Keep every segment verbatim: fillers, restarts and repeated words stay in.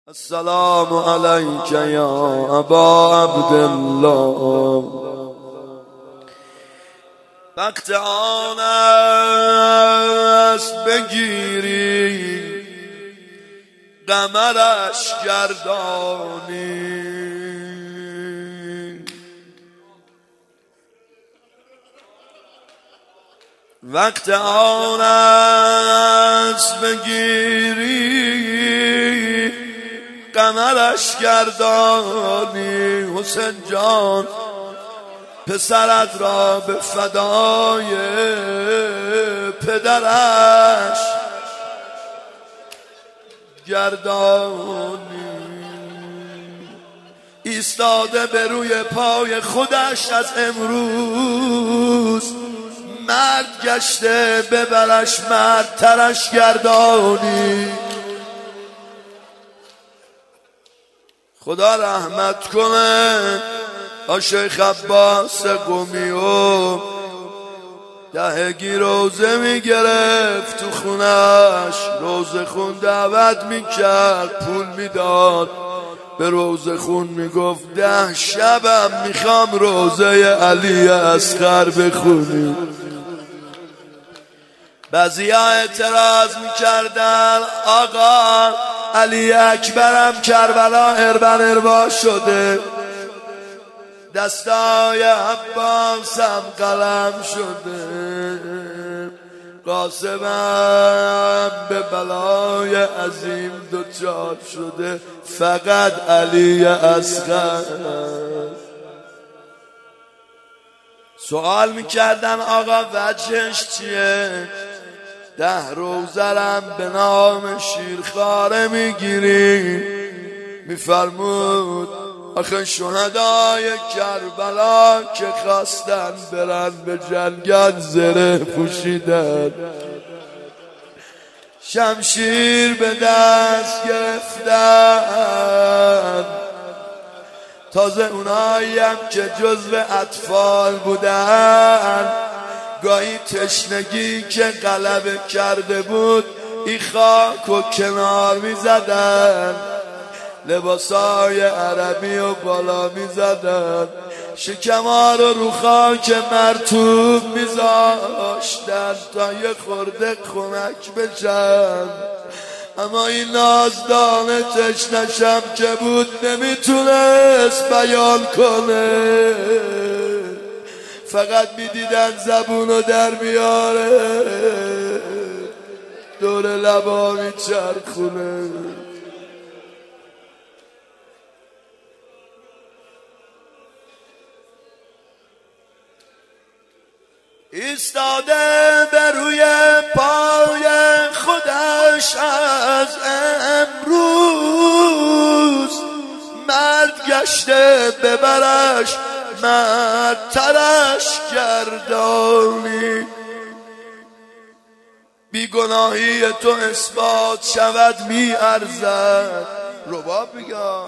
السلام علیک یا ابا عبدالله. وقت آن است بگیری قمرش گردانی، وقت آن است بگیری قمرش گردانی. حسین جان پسرت را به فدای پدرش گردانی. ایستاده به روی پای خودش از امروز، مرد گشته ببرش مرد ترش گردانی. خدا رحمت کنه آ شیخ عباس قمی و دهگی روزه میگرفت تو خونش، روزه خون دعوت میکرد پول میداد، به روزه خون میگفت ده شبم میخوام روزه علی اصغر بخونی. بعضیا اعتراض میکردن آقا علی اکبرم کربلا اربن اروا شده، دستای عباسم قلم شده، قاسمم به بلای عظیم دوچار شده، فقط علی اصغر. سوال میکردن آقا وجهش چیه؟ ده روزرم به نام شیرخواره میگیری. میفرمود آخه شهدای کربلا که خواستن برن به جنگل زره پوشیدن، شمشیر به دست گرفتن، تازه اوناییم که جزو اطفال بودن گاهی تشنگی که غلبه کرده بود ای خاک و کنار می زدن، لباسای عربی و بالا می زدن، شکما رو رو خاک مرطوب می زاشتن تا یه خورده خنک بشن. اما این نازدانه تشنشم که بود نمیتونست بیان کنه، فقط میدیدن زبونو در میاره دور لبا میچرخونه. ایستاده به روی پای خودش از امروز، مرد گشته ببرش مرد ترش گردانی. بیگناهی تو اثبات شود می ارزد، رباب بگم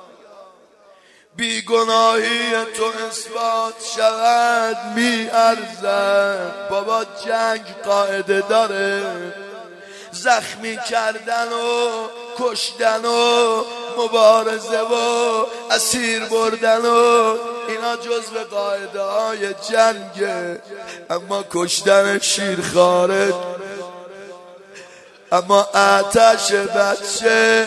بیگناهی تو اثبات شود می ارزد. بابا جنگ قاعده داره، زخمی کردن و کشتن و مبارزه و اسیر بردن و اینا جزو قاعده های جنگه، اما کشتن شیرخواره، اما آتش بچه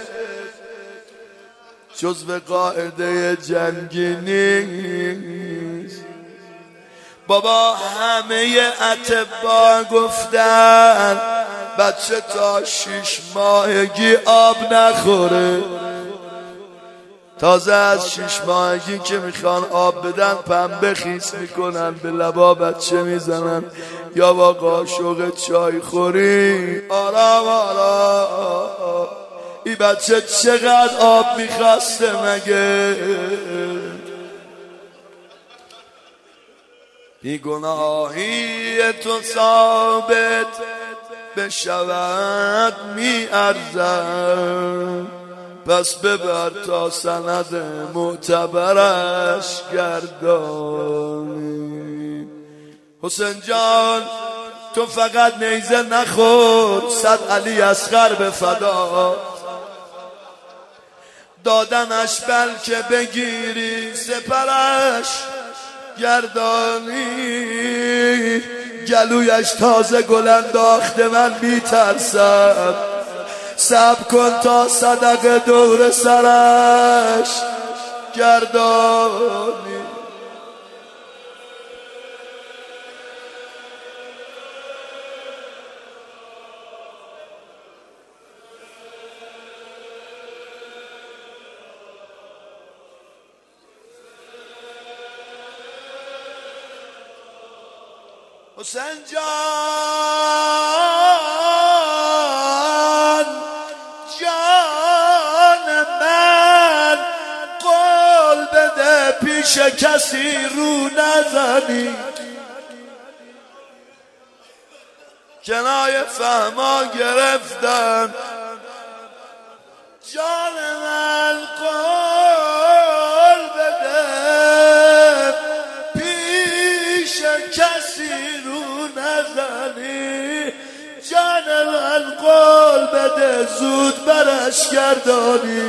جزو قاعده جنگی نیست. بابا همه اطباء گفتن بچه تا شش ماهگی آب نخوره، تازه از شش ماهگی که میخوان آب بدن پنبه خیس میکنن به لبا بچه میزنن یا با قاشق چای خوری. آرام آرام این بچه چقدر آب میخواسته مگه؟ بیگناهی تو ثابت بشود می ارزد، پس ببر تا سند معتبرش گردانی. حسین جان تو فقط نیزه نخور، صد علی اصغر به فدا. دادنش بلکه بگیری سپرش گردانی. گلویش تازه گل انداخته من میترسم، صبر کن تا صدقه دور سرش گردانی. حسین جان جان من قول بده پیش کسی رو نزنی. کنای فهما گرفتن جان من قول بده پیش کسی رو نزنی. جان من قول بده زود برش گردانی.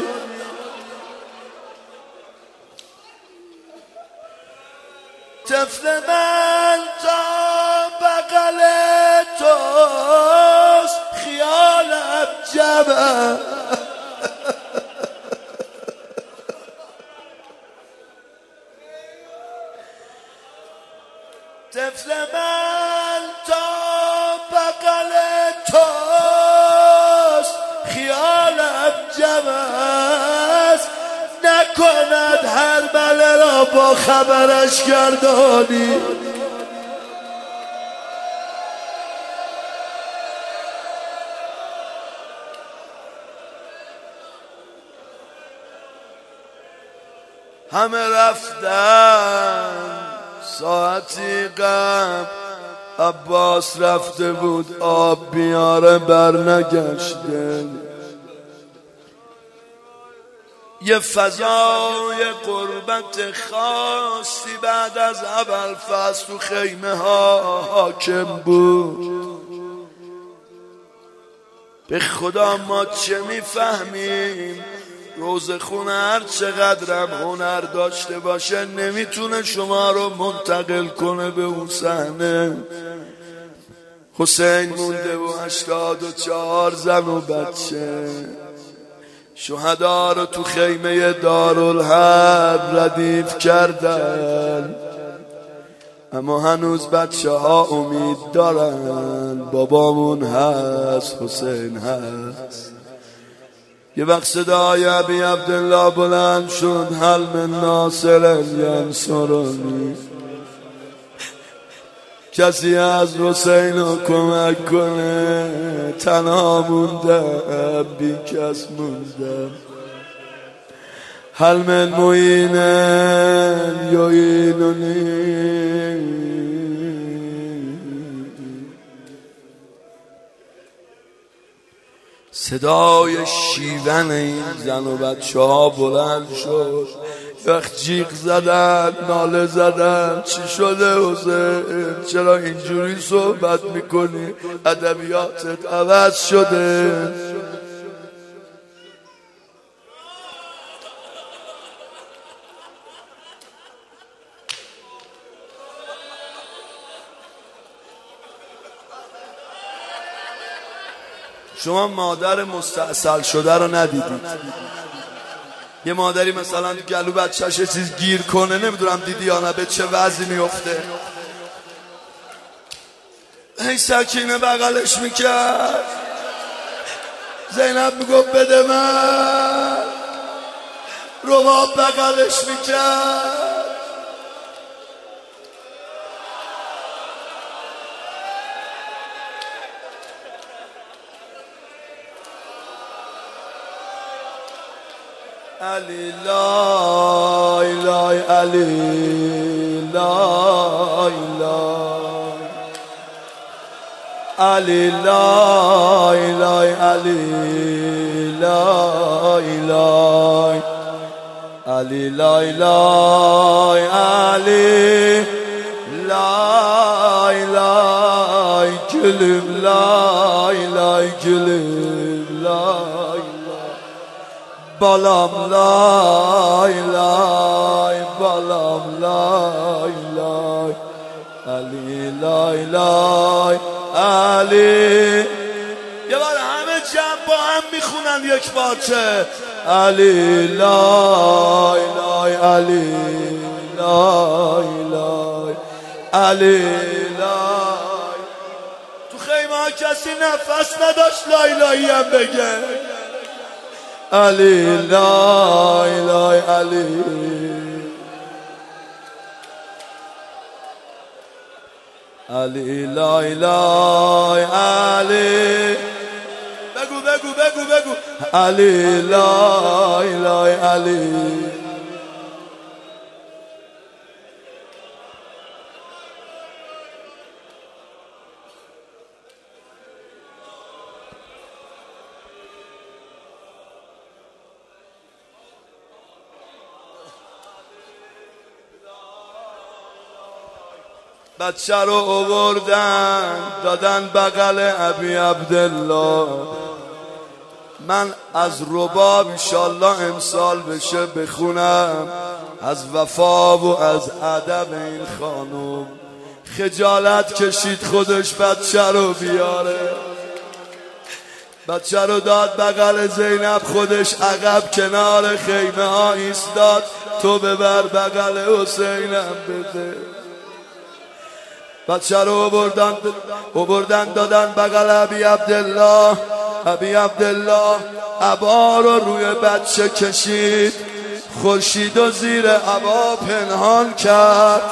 طفل من تا بغل توست خیالم جمعه. طفل من تا بغل توست خیالم جمعه. نکند هر بله را با خبرش گردانی. همه رفتن ساعتی قبل عباس رفته بود آب بیاره برنگشته. یه فضای قربت خاصی بعد از اول فصل تو خیمه ها حاکم بود. به خدا ما چه میفهمیم؟ روزخون هر چقدرم هنر داشته باشه نمیتونه شما رو منتقل کنه به اون صحنه. حسین مونده و هشتاد و چهار زن و بچه. شهدا رو تو خیمه دارالحرب ردیف کردن، اما هنوز بچه ها امید دارن بابامون هست، حسین هست. یه وقت صدای ابی عبدالله بلند شد هل من ناصر ینصرنی. کسی از حسین رو کمک کنه، تنها موندم بی کس موندم. هل من معینن یعیننی. صدای شیون این زن و بچه ها بلند شد. وقت جیغ زدن ناله زدن چی شده حسین؟ چرا اینجوری صحبت میکنی؟ ادبیاتت عوض شده. شما مادر مستعسل شده رو ندیدید؟ یه مادری مثلا گلو بچه‌ش یه چیز گیر کنه، نمیدونم دیدی یا نه، به چه وضعی میفته. هی سکینه بغلش میکرد، زینب میگفت بده من، رباب بغلش میکرد. علی لا اله علی لا اله علی لا اله علی لا اله علی لا اله علی لا اله کلم لا اله کلم لا بالام لای لای بالام لای لای علی لای لای علی. یه بار همه جمع با هم میخونن یک بارچه علی لای لای علی لای لای علی لای. تو خیمه ها کسی نفس نداشت لای لایی هم بگه علی لای لای علی علی لای لای علی. بگو بگو بگو بگو علی لای لای علی. بچه رو آوردن دادن بغل ابی عبدالله. من از رباب انشالله امسال بشه بخونم از وفا و از ادب این خانم. خجالت کشید خودش بچه رو بیاره. بچه رو داد بغل زینب، خودش عقب کنار خیمه ها ایستاد. تو ببر بغل حسینم بده. بچه رو بردن بردن دادن بغل ابی عبدالله. ابی عبدالله عبا رو روی بچه کشید، خورشید و زیر عبا پنهان کرد.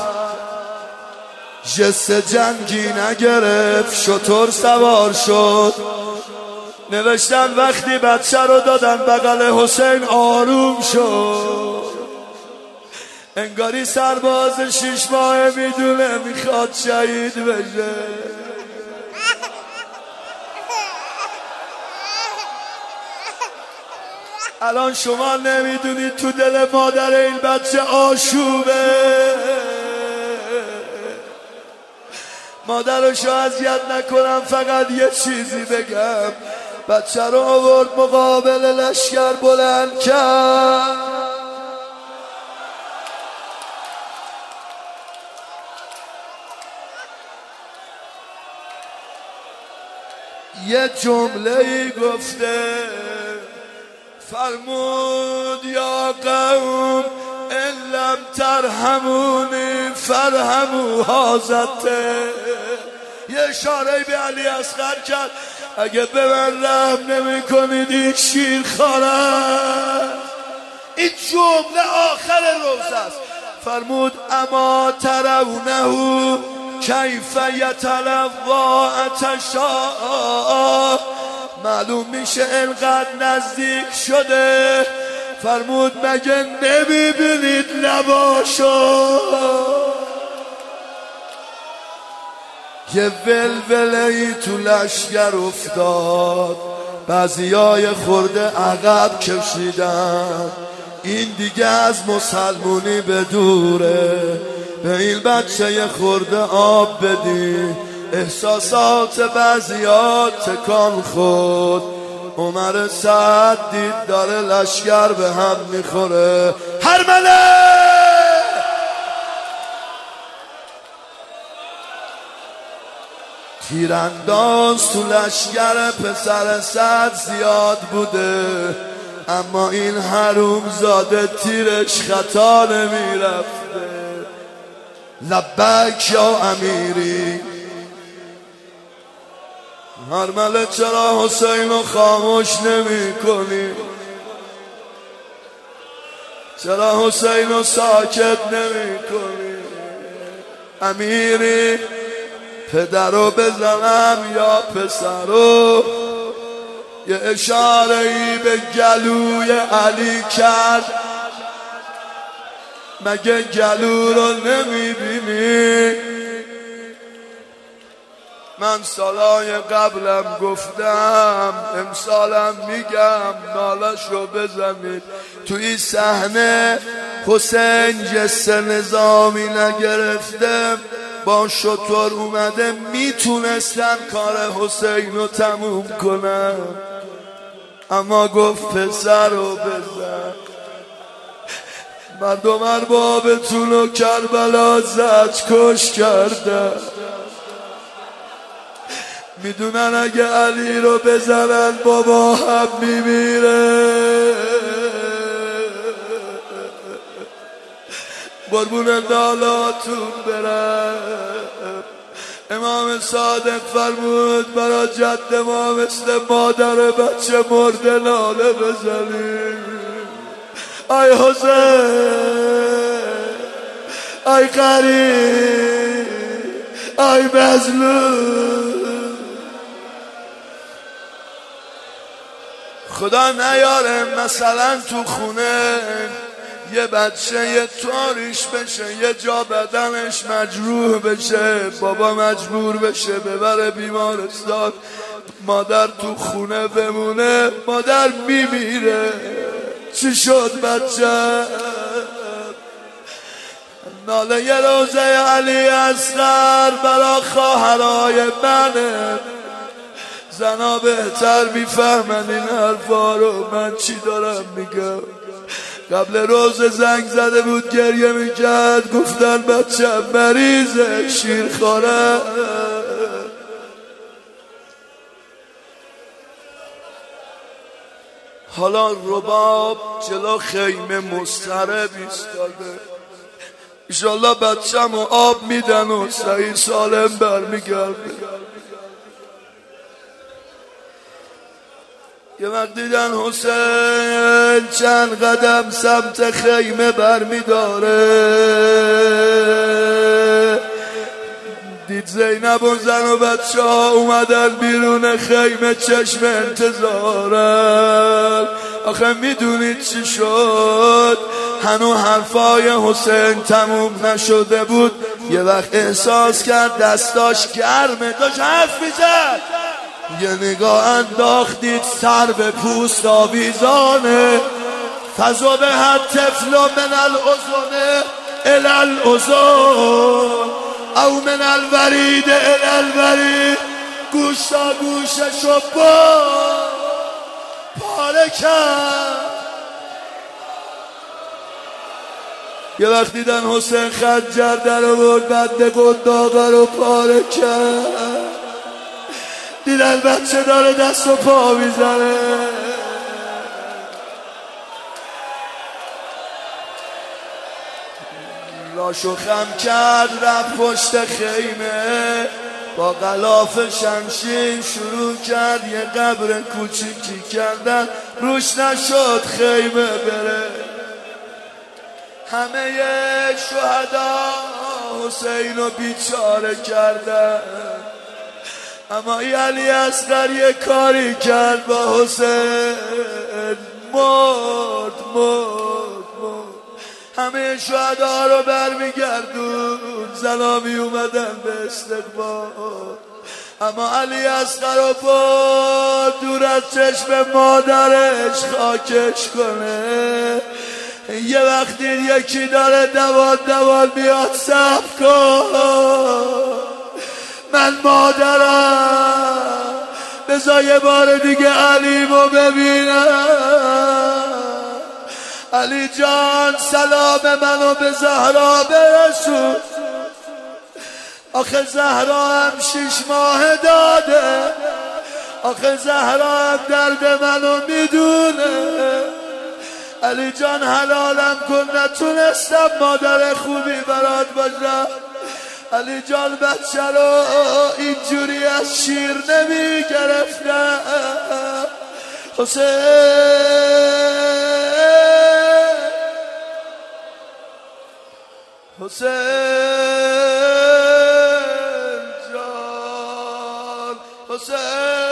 جس جنگی نگرفت شتر سوار شد. نوشتن وقتی بچه رو دادن بغل حسین آروم شد. انگاری سرباز شش ماه میدونه میخواد شهید بشه. الان شما نمیدونید تو دل مادر این بچه آشوبه. مادرشو اذیت نکنم، فقط یه چیزی بگم. بچه رو آورد مقابل لشکر بلند کرد. یه جمله ای گفته، فرمود یا قوم ان لم ترحمونی فرحموا حاضته. یه اشاره به علی اصغر کرد، اگه به من رحم نمی کنید این شیر خاره. این جمله آخر روزه است. فرمود اما ترونه کیف یتلوا عطشا. معلوم میشه انقدر نزدیک شده. فرمود مگه نمیبینید لباشو. یه ولوله ای تو لشگر افتاد. بعضیای خورده عقب کشیدن. این دیگه از مسلمونی به دوره. به این بچه یه خورده آب بدی. احساسات بعضیات تکان خود. عمر سعد دید داره لشگر به هم میخوره. هرمله تیرانداز تو لشگر پسر سعد زیاد بوده، اما این حروم زاده تیرش خطا نمیرفته. لبک یا امیری. هرمله چرا حسینو خاموش نمی کنی؟ چرا حسینو ساکت نمی کنی؟ امیری پدرو بزنم یا پسرو؟ یه اشاره ای به گلوی علی کرد. مگه گلو رو نمیبینی؟ من سالای قبلم گفتم، امسالم میگم نالشو بزنید. تو این صحنه حسین جسه نظامی نگرفته، با شطور اومده، میتونستن کار حسین رو تموم کنن. اما گفت پسر رو بزن. مردم اربابتون و کربلا زد کش کرده، میدونن اگه علی رو بزنن بابا هم میمیره. قربون نالاتون برم. امام صادق فرمود برا جد ما مثل مادر بچه مرده ناله بزنیم. ای حسین، ای غریب، ای مظلوم. خدا نیاره مثلا تو خونه یه بچه یه تاریش بشه، یه جا بدنش مجروح بشه، بابا مجبور بشه ببره بیمارستان، مادر تو خونه بمونه، مادر میمیره. چی شد بچه؟ ناله یه روزه علی اصغر برا خواهرای منه. زنا بهتر میفهمن این حرفا رو، من چی دارم میگم. قبل روز زنگ زده بود گریه میکرد، گفتن بچه مریضه شیرخواره. حالا رباب جلو خیمه مضطرب ایستاده، ایشالله بچه‌مو آب میدن و صحیح سالم برمیگرده. یه وقت دیدن حسین چند قدم سمت خیمه برمیداره، دید زینب و زن و بچه ها اومدن بیرون خیمه چشم انتظارن. آخه میدونید چی شد؟ هنو حرفای حسین تموم نشده بود. یه وقت احساس کرد دستاش گرمه، داشت حرف میزد. یه نگاه انداختید سر به پوست آویزانه. فضا به هر طفل من الازونه الالازون او من الورید الالورید، گوش تا گوششو با پاره کرد. یه وقت دیدن حسین خنجر در آورد، بند قنداقه رو پاره کرد. دیدن بچه داره دست و پا میزنه. راشو خم کرد رفت پشت خیمه، با غلاف شمشیر شروع کرد یه قبر کوچیکی کردن. روش نشد خیمه بره. همه شهدا حسین رو بیچاره کردن، اما ای علی اصغر یه کاری کرد با حسین، مرد مرد مرد. همه شهدا رو برمیگردون، زنا می اومدن به استقبال، اما علی اصغر رو با دور از چشم مادرش خاکش کنه. یه وقتی یکی داره دوان دوان بیاد صف کن، من مادرم، بذار یه بار دیگه علیمو ببینم. علی جان سلام منو به زهرا برسون. آخه زهرا هم شش ماه داده، آخه زهرا هم درد منو میدونه. علی جان حلالم کن، نتونستم مادر خوبی برات باشم. علی جان بچه رو اینجوری از شیر نمی گرفتم. حسین حسین جان حسین.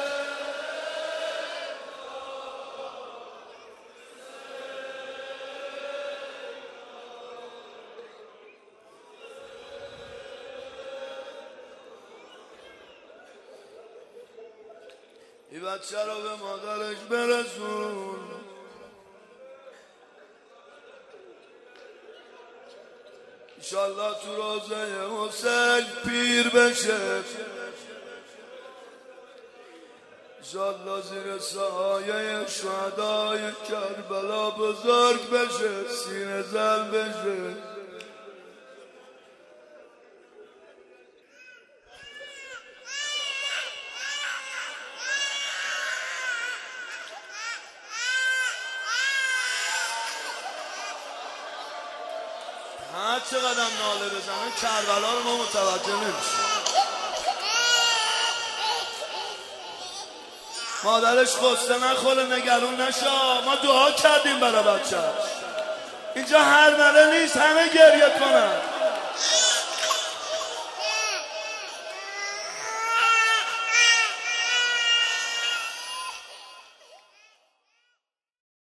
این بچه رو به مادرش برسون. انشالله تو روزه حسین پیر بشه، انشالله زیر سایه شهدای کربلا بزرگ بشه، سینه زل بشه. هر چقدر ناله بزنه کربلا رو ما متوجه نمیشیم. مادرش خسته نخوره، نگرون نشا، ما دعا کردیم برای بچه‌ش. اینجا هر مله نیست، همه